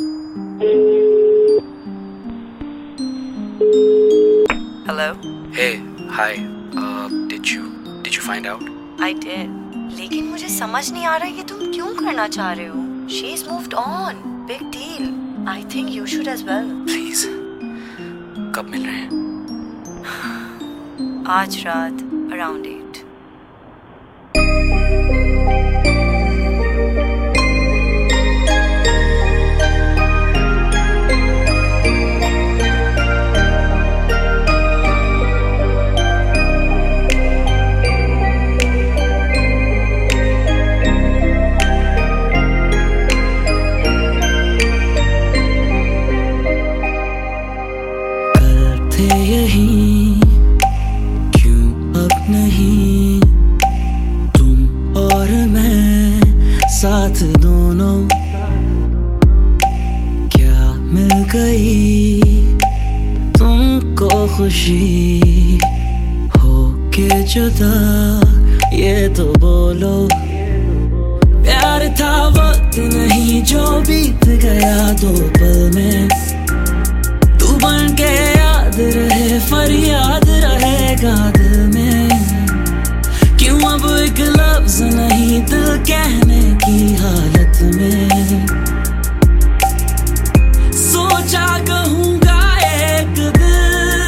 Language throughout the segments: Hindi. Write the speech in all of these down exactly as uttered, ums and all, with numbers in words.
Hello? Hey, hi. Uh, did you did you find out? I did. लेकिन मुझे समझ नहीं आ रहा ये तुम क्यों करना चाह रहे हो? She's moved on. Big deal. I think you should as well. Please. कब मिल रहे हैं? आज रात around eight. यही क्यों अब नहीं तुम और मैं साथ दोनों, क्या मिल गई तुमको खुशी हो के जुदा, ये तो बोलो। प्यार था वक्त नहीं जो बीत गया दो पल में, तू बन के याद रहे फरियाद रहेगा दिल में। क्यों अब एक लफ्ज नहीं दिल कहने की हालत में, सोचा कहूँगा एक दिल,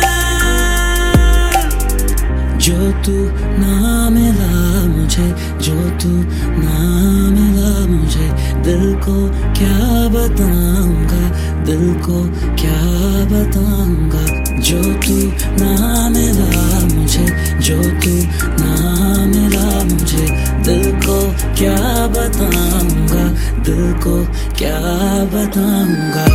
जो तू ना मिला मुझे, जो तू ना मिला मुझे, दिल को क्या बताऊंगा, दिल को क्या बताऊंगा। जो तू ना मिला मुझे, जो तू ना मिला मुझे, दिल को क्या बताऊंगा, दिल को क्या बताऊंगा।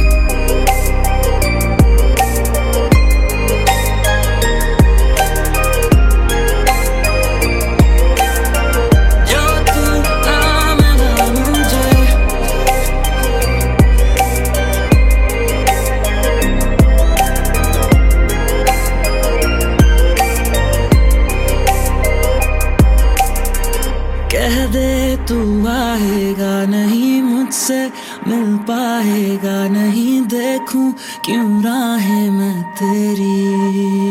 कह दे तू आएगा नहीं मुझसे मिल पाएगा नहीं, देखूं क्यों राहें मैं तेरी।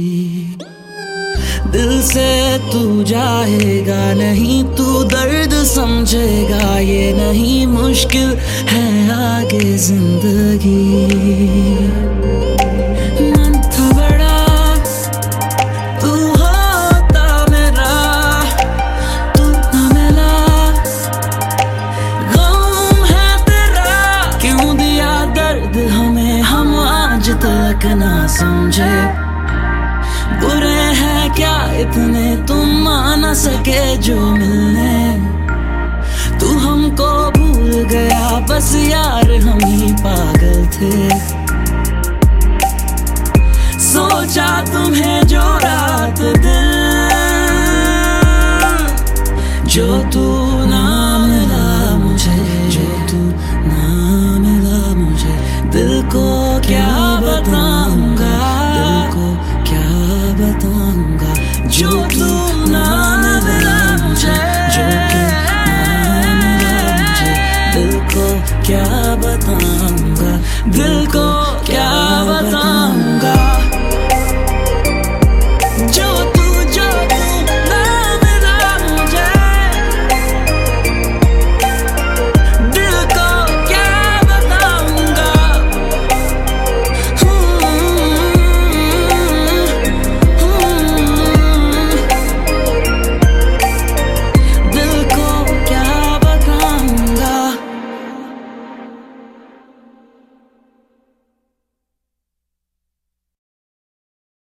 दिल से तू जाएगा नहीं, तू दर्द समझेगा ये नहीं, मुश्किल है आगे जिंदगी। मन था बड़ा तू होता मेरा, तू ना मिला गम है तेरा। क्यों दिया दर्द हमें हम आज तक ना समझे, बुरे हैं क्या इतने तुम आ न सके जो मिलने। तू हमको भूल गया बस यार हम ही पागल थे, सोचा तुम्हें जो रात दिल, जो तू ना मिला मुझे, जो तू ना मिला मुझे, दिल को क्या बताऊंगा, दिल को क्या बताऊंगा। जो तू ना मिला मुझे, जो तू ना मिला मुझे, दिल को क्या बताऊंगा, दिल को